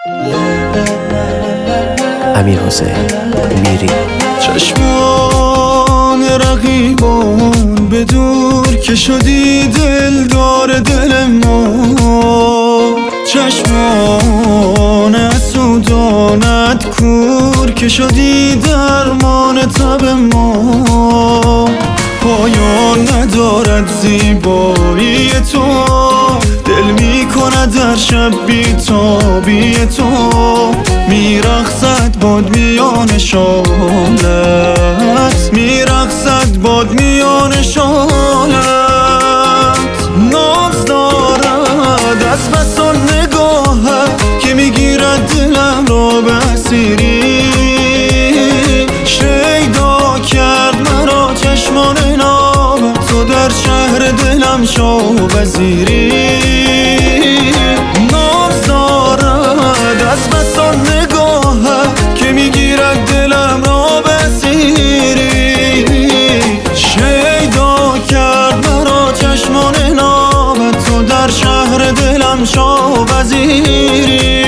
امیرحسین میری. چشمان رقیبان به دور که شدی دلدار دل ما، چشمان حسودانت کور که شدی درمان تب ما. پایان ندارد زیبایی تو، دل می کند در شب بی‌تابی تو. میرقصد باد میان شالت، میرقصد باد میان شالت. ناز دارد از بس آن نگاهت که میگیرد دلم را به اسیری. شیدا کرد مرا چشمان نامت، تو در شهر دلم شو وزیری. ناز دارد از بس آن نگاهت که میگیرد دلم را به اسیری. شیدا کرد مرا چشمان نامت، تو در شهر دلم شو وزیری.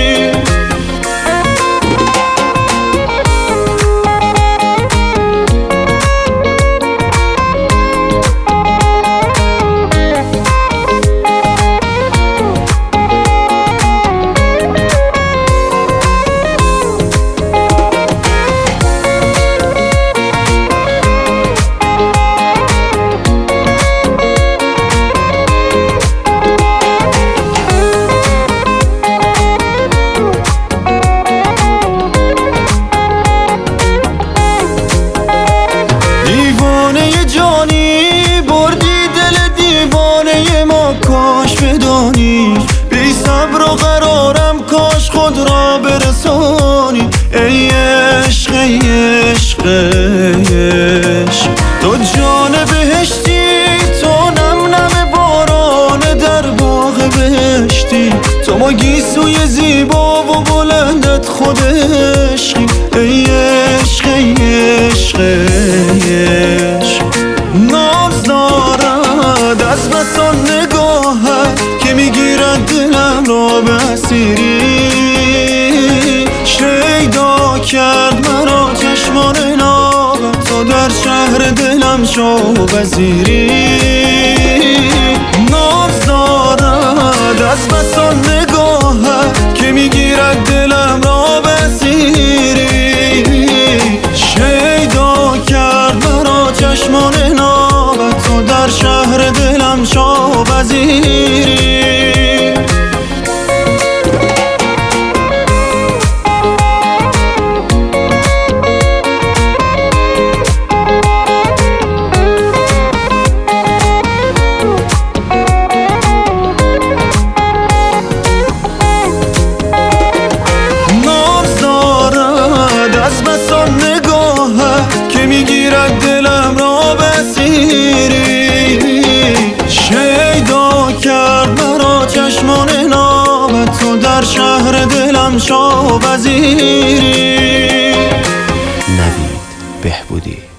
بی صبر و قرارم کاش خود را برسانی. ای عشق ای عشق ای عشق، تو جان بهشتی، تو نم نم باران در باغ بهشتی. تو ما گیسوی زیبا و بلندت خود عشقی. ای عشق ای عشق ای عشق. ناز دارد از بس آن نگاهت که میگیرد دلم را به اسیری. شیدا کرد مرا چشمان نامت، تو در شهر دلم شو وزیری. ناز دارد از بس آن نگاهت که میگیرد دلم را به اسیری. شیدا کرد مرا چشمان نامت، تو در شهر دلم شو وزیری. از بس آن نگاهت که میگیرد دلم را به اسیری. شیدا کرد مرا چشمان نامت، تو در شهر دلم شو وزیری. نوید بهبودی.